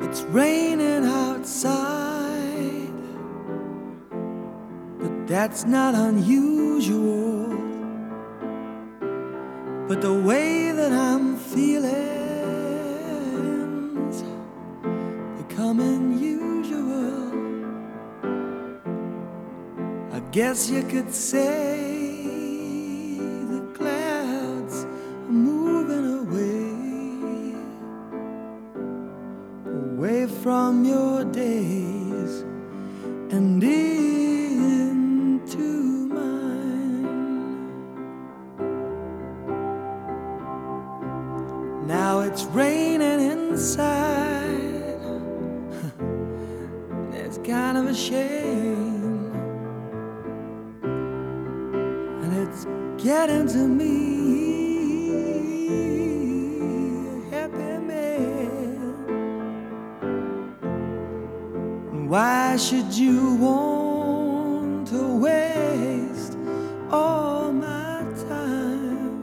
It's raining outside, but that's not unusual. But the way that I'm feeling's become unusual. I guess you could say the clouds are moving away from your days and into mine. Now it's raining inside. It's kind of a shame, and it's getting to me. Happy man, why should you want to waste all my time?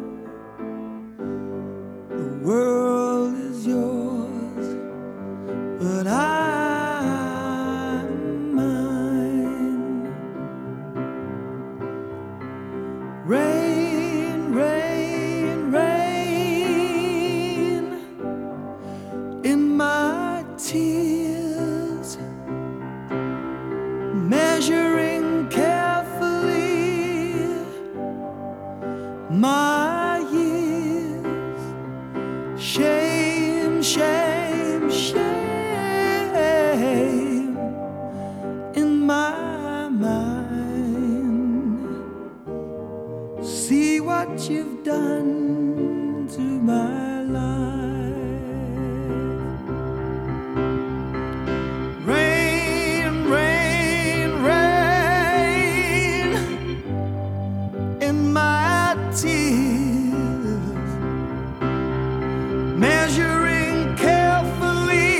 The world is yours, but I'm mine. Rain, rain, rain in my tears, measuring carefully my years. Shame, shame, shame in my mind. See what you've done to my life. Rain, rain, rain in my tears, measuring carefully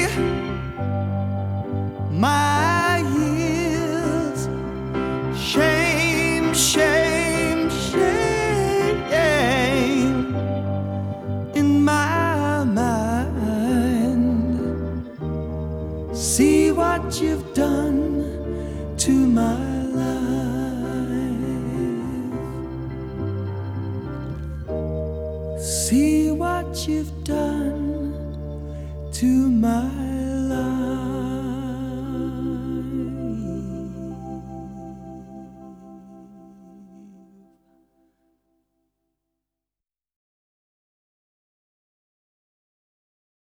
my years. Shame, shame, shame in my mind. See what you've done to my life. See what you've done to my